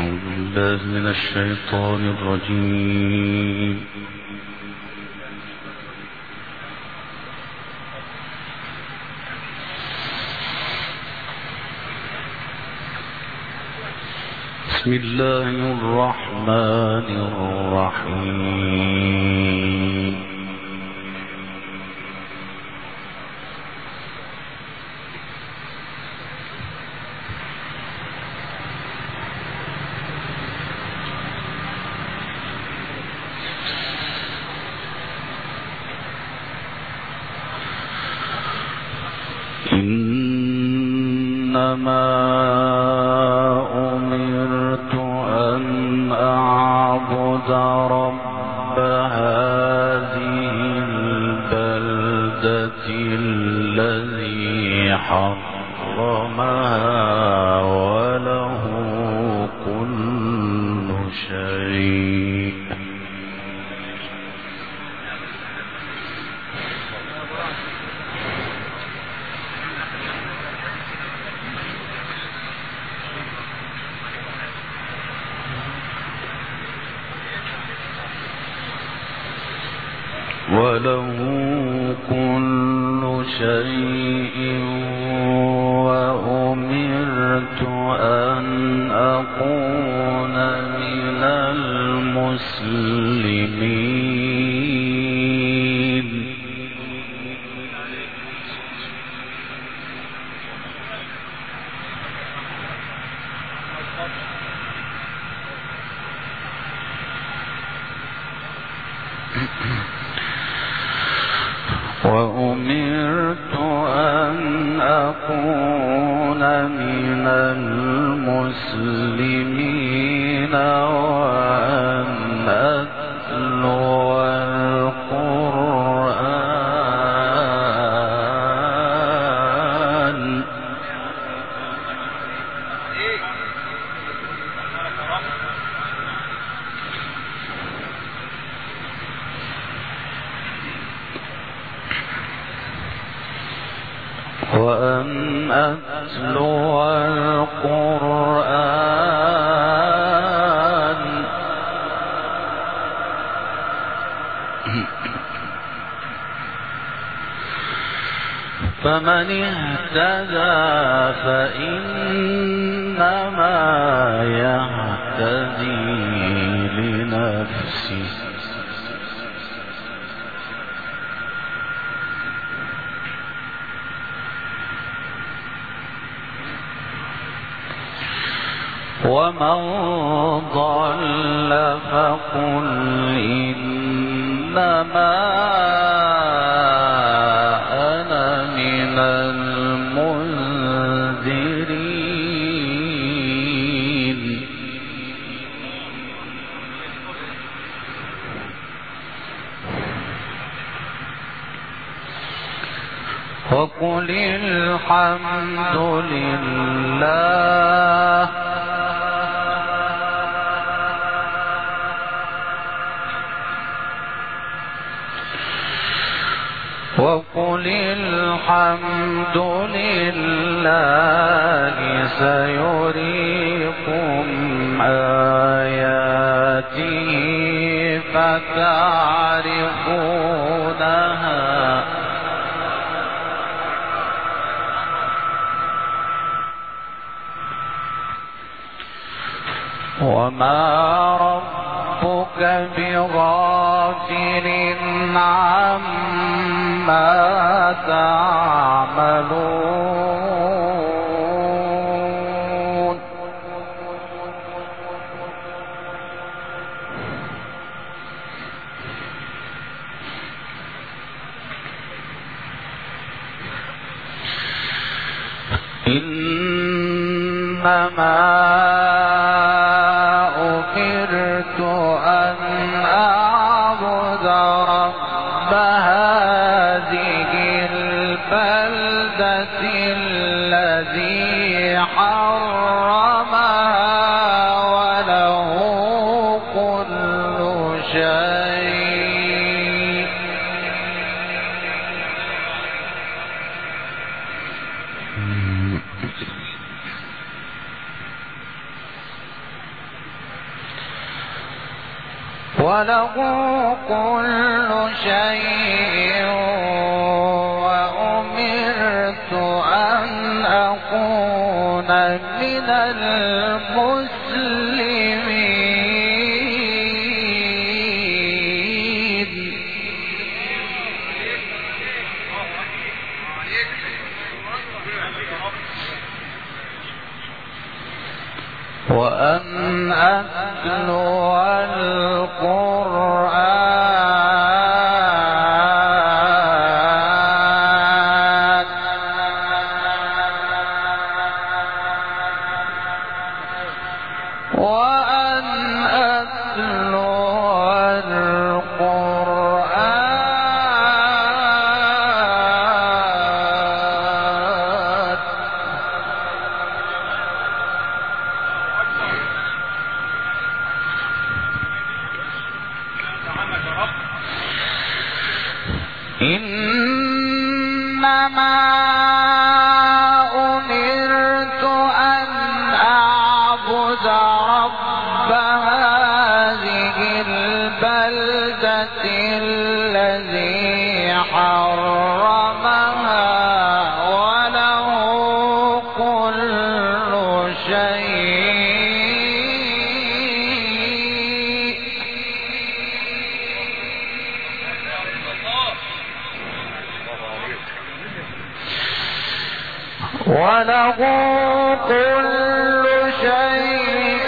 أعوذ بالله من الشيطان الرجيم. بسم الله الرحمن الرحيم. إنما أمرت أن أعبد رب هذه البلدة الذي حرمها وله كل شيء. وله كل شيء وأمرت أن أكون من المسلمين. وأمرت أن أكون من المسلمين وأن أتلو القرآن. وأن أتلو القرآن. فمن اهتدى فإنما يهتدي لنفسه. ومن ضل فقل إنما أنا من المنذرين. وقل الحمد لله وقل الحمد لله سيريكم آياته فتعرفونها وما ربك بغافل عما تعملون. إنما أمرت أن أعبد رب هذه البلدة الذي حرمها وله كل شيء. وله كل شيء وأمرت أن أكون من المسلمين وأن أتلو القرآن إنما أمرت أن أعبد رب هذه البلدة الذي حرمها وله كل شيء وله كل شيء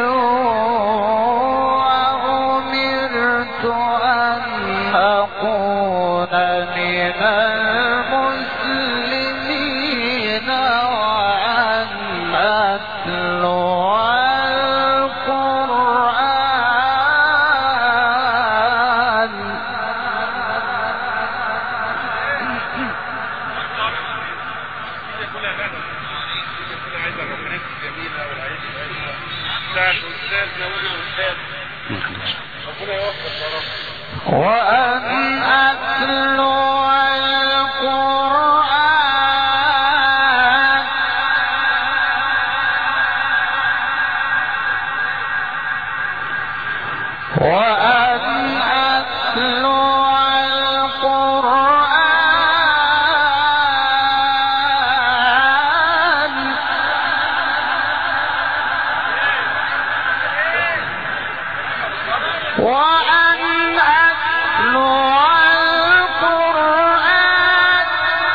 وأمرت أن أكون من المسلمين وأن أتلو القرآن وأن أتلو القرآن وأن أتلو القرآن وأن أتلو القرآن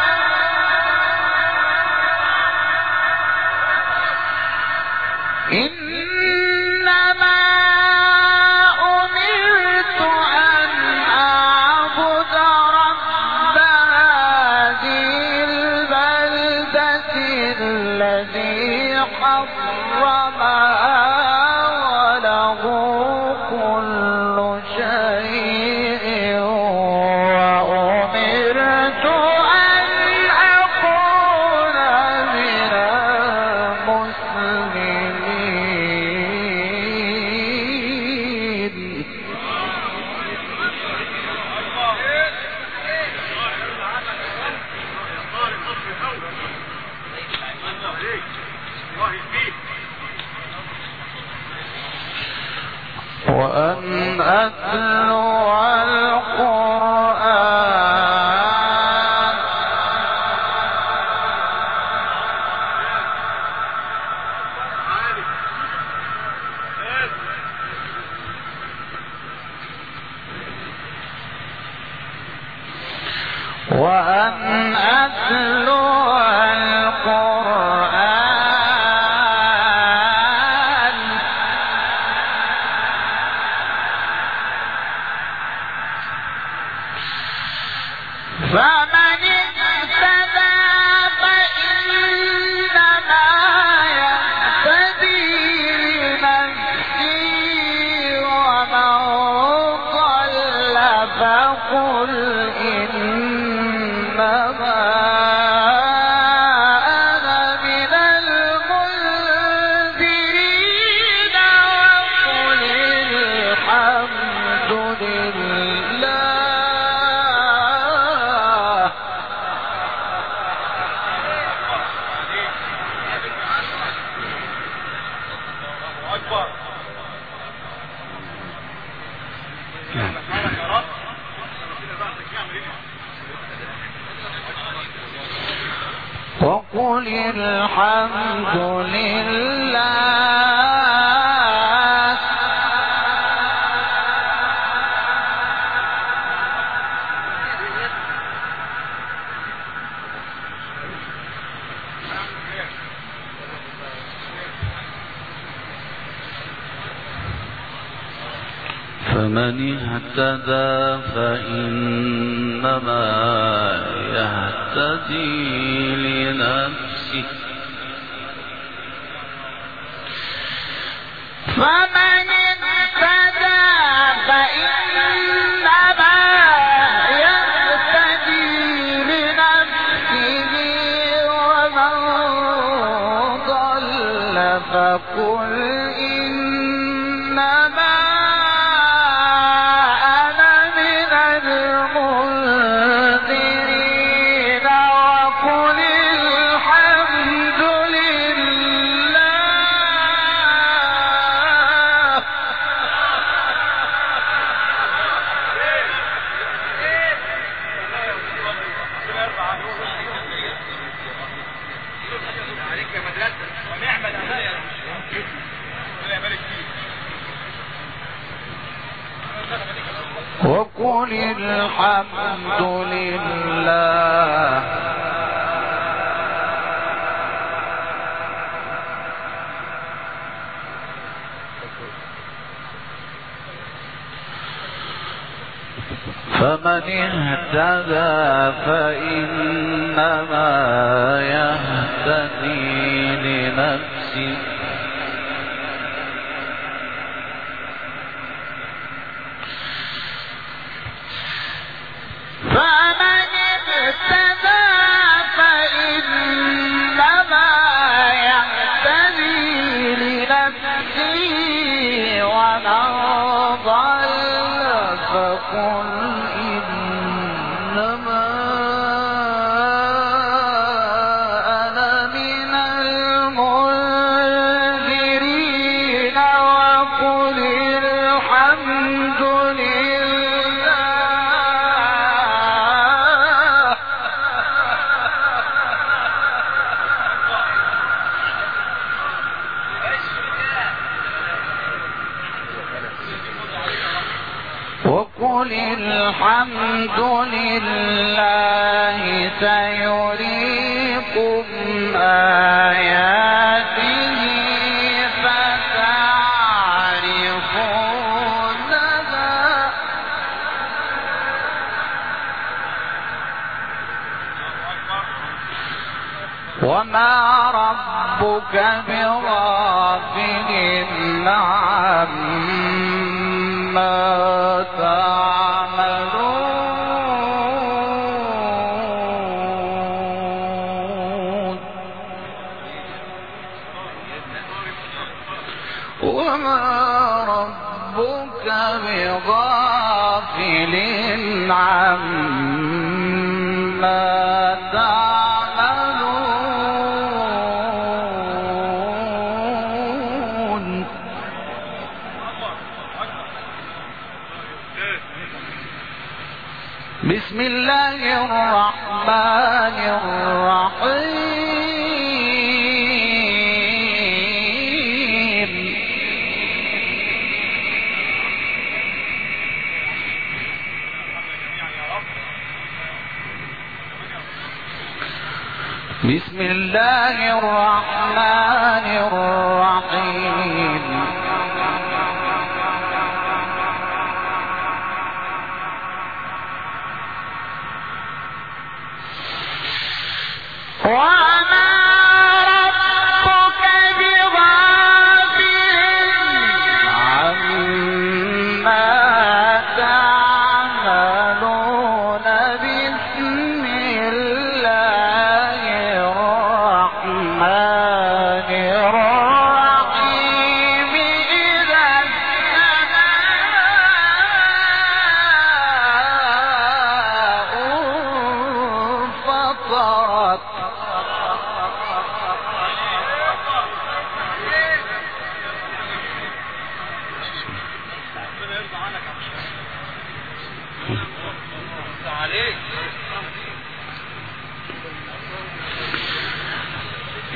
إنما أمرت أن أعبد رب هذه البلدة الذي حرمها وله كل شيء وأمرت أن أكون من المسلمين وأن أتلو القرآن وأن أتلو القرآن وقل الحمد لله فمن اهتدى فإنما يهتدي لنفسه فمن اهتدى فإنما يهتدي لنفسه ومن ضل فقل إنما وقل الحمد لله فمن اهتدى فإنما يهتدي لنفسه فمن اهتدى فإنما يهتدي لنفسه ومن ضل فقل إنما أنا من المنذرين وقل الحمد وقل الحمد لله سيريكم آياته فتعرفونها وما ربك بغافل عما تعملون وما ربك بغافل عما تعملون بسم الله الرحمن الرحيم بسم الله الرحمن الرحيم وما ربك بغافل عما تعملون بسم الله الرحمن الرحيم إذا السماء انفطرت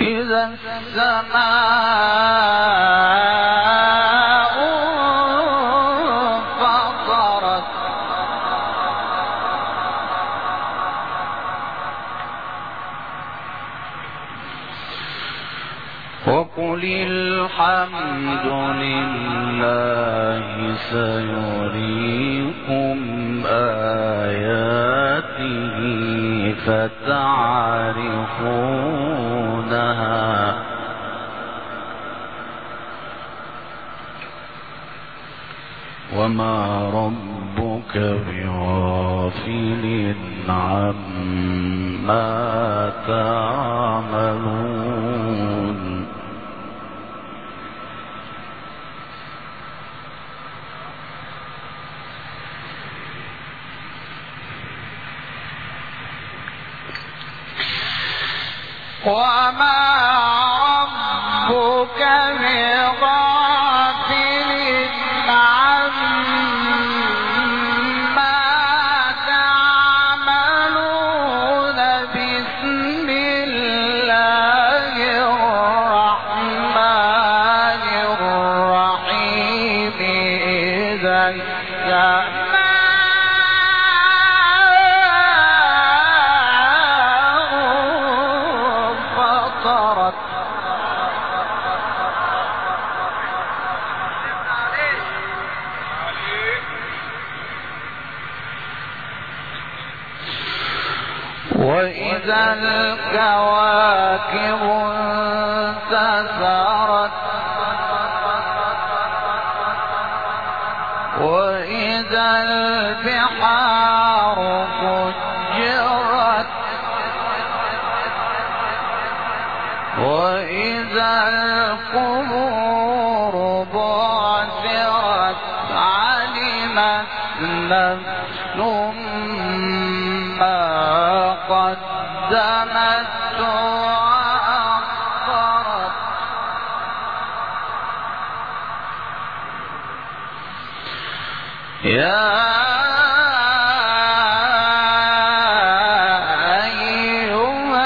إذا السماء فطرت وقل الحمد لله سيريكم آياته فتعرفونها وما ربك بغافل عما تعملون وما ربك بغافل عما تعملون بسم الله الرحمن الرحيم إذا وإذا الكواكب انتثرت وإذا البحار فجرت وإذا القبور بعثرت علمت نفس ما قدمت وأخرت يا أيها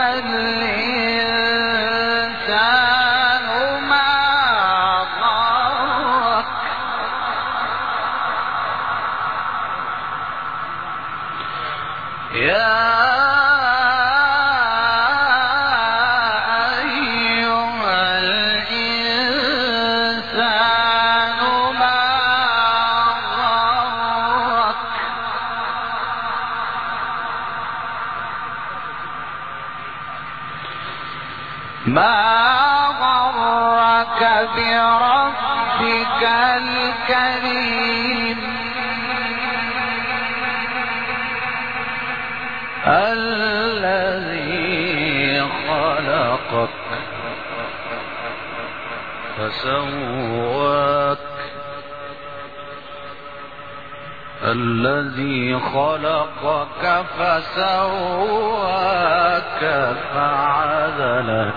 الإنسان ما غرك يا ما غرك بربك الكريم الذي خلقك فسواك الذي خلقك فسواك فعدلك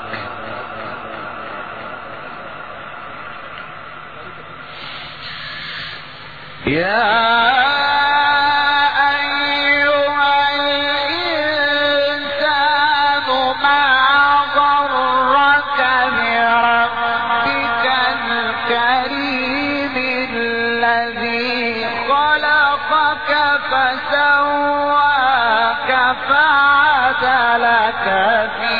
يا أيها الإنسان ما غرك بربك الكريم الذي خلقك فسواك فعدلك في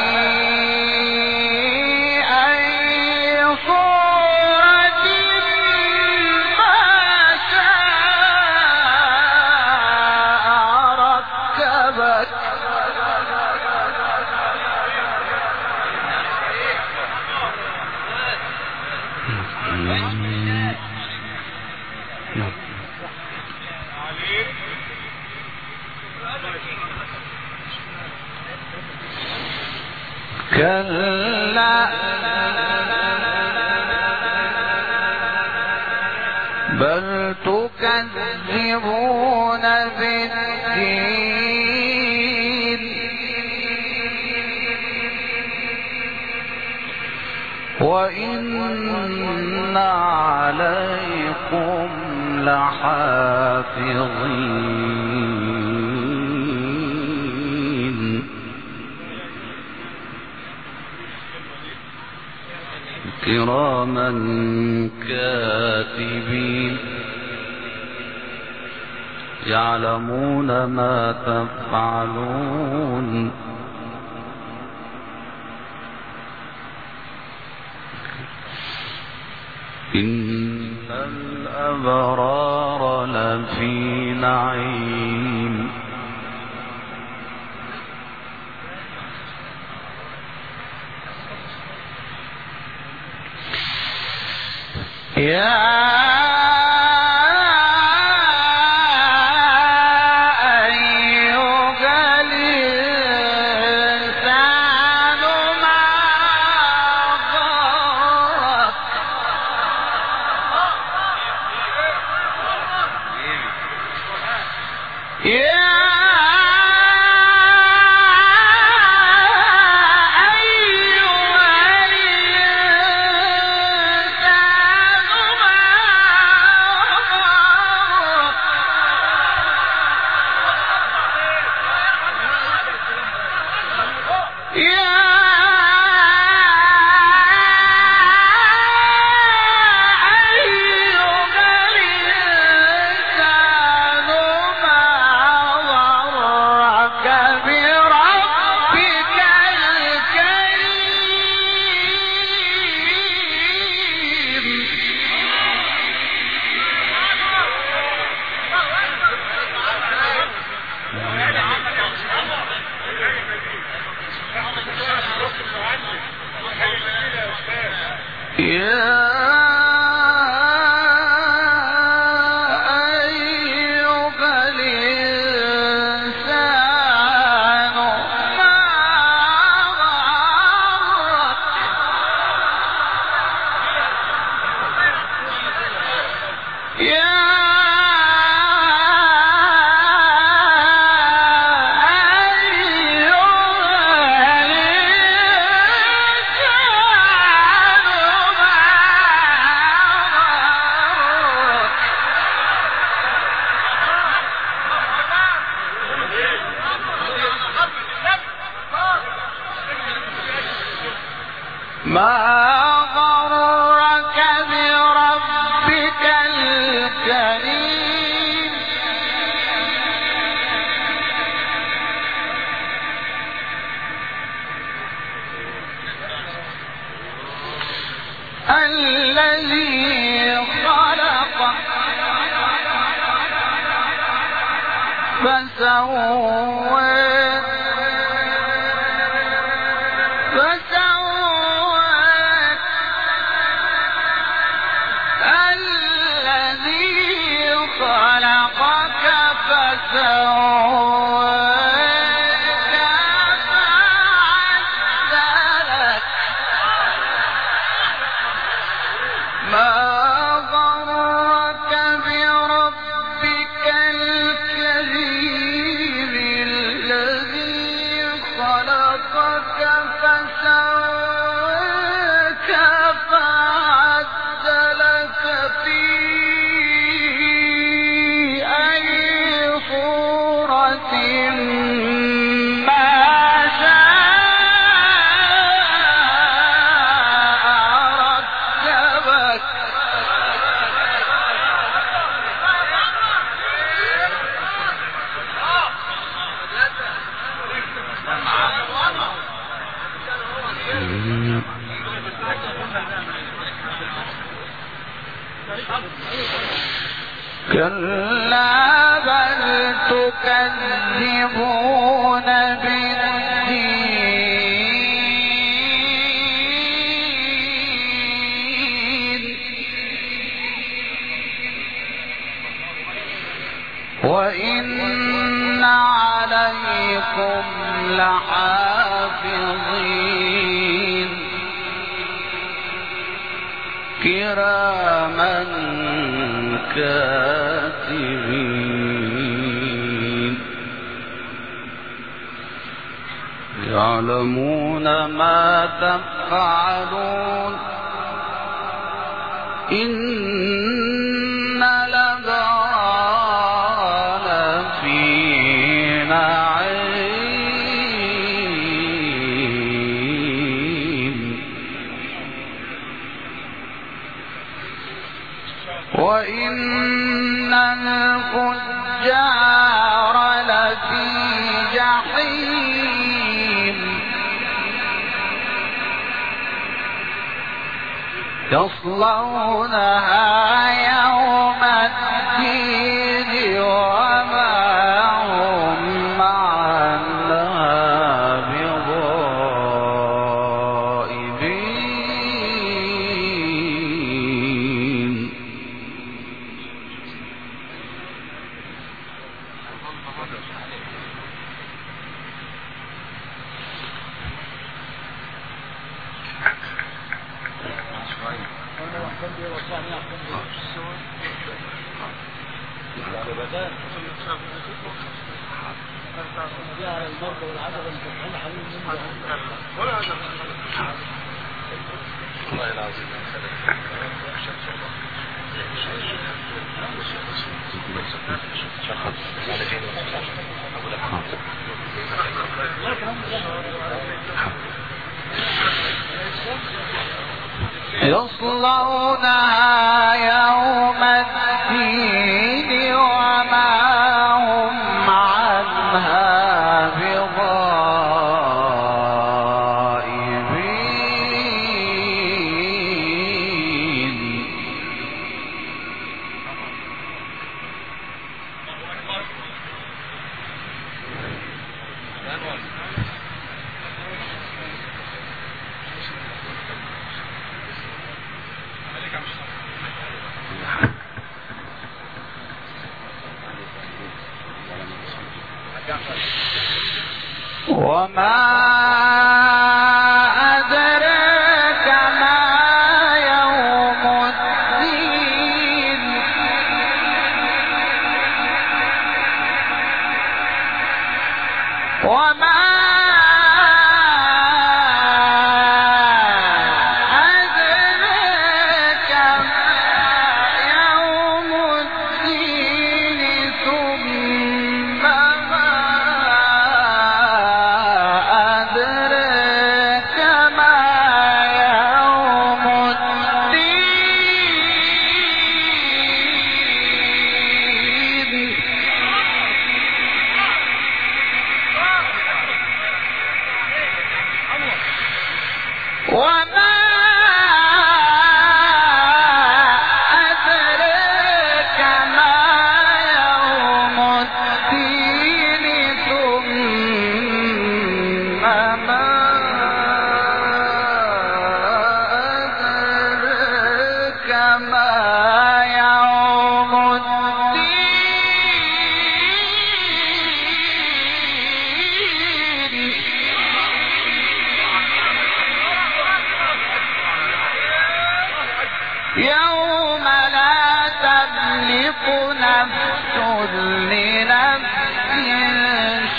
أي صورة ما شاء ركبك كلا بل تكذبون بالدين وإن عليكم لحافظين. كراما كاتبين يعلمون ما تفعلون إن الأبرار لفي نعيم يا الذي خلق فسوى الذي خلقك فسواك فعدلك ما غرك بربك الكريم الذي خلقك فسواك فعدلك في أي صورة ما شاء ركبك كلا بل تكذبون بالدين وإن عليكم لحافظين كراما كاتبين يعلمون ما تفعلون إن الأبرار لفي نعيم وإن الفجار لفي جحيم يصلونها يوم الدين وما هم عنها بغائبين يصلونها يوم الدين وما هم عنها بغائبين وما أدراك ما يوم الدين وما أدراك ما يوم الدين ثم ما أدراك ما يوم الدين وما أدراك ما يوم الدين ثم ما أدراك ما يوم الدين يوم لا تملك نفس لنفس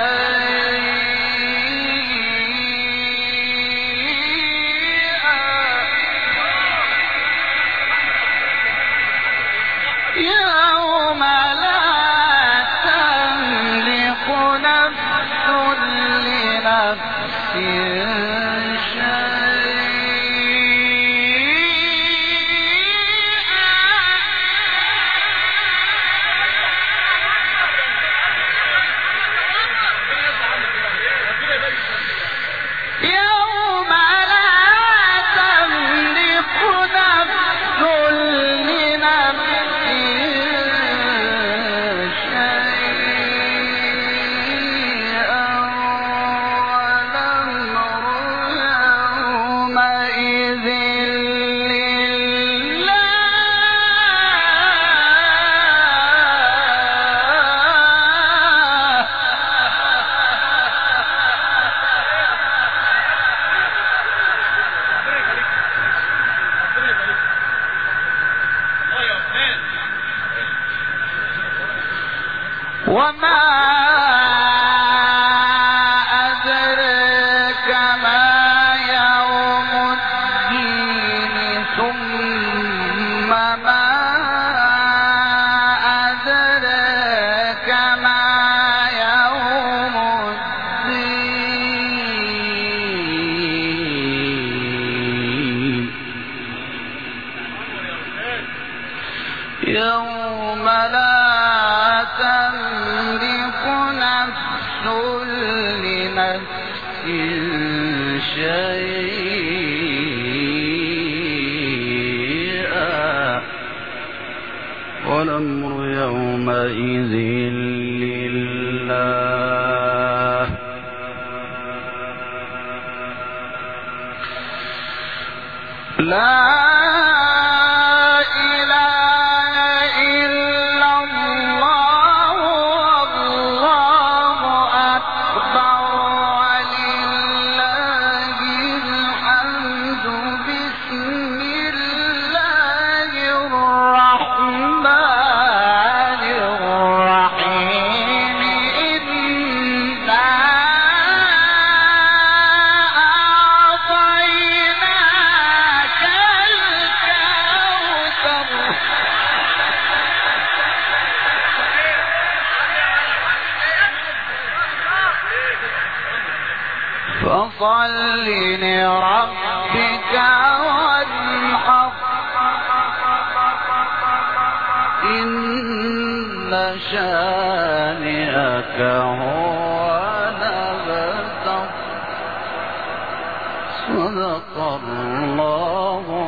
شيئا يوم لا تملك نفس لنفس يوم لا تملك نفس لنفس شيئا والأمر يومئذ وما أدراك ما يوم الدين ثم ما أدراك ما يوم الدين يوم لا تملك نفس لنفس شيئا والأمر يومئذ لله لا فصل لربك وانحر إن شانئك هو الأبتر صدق الله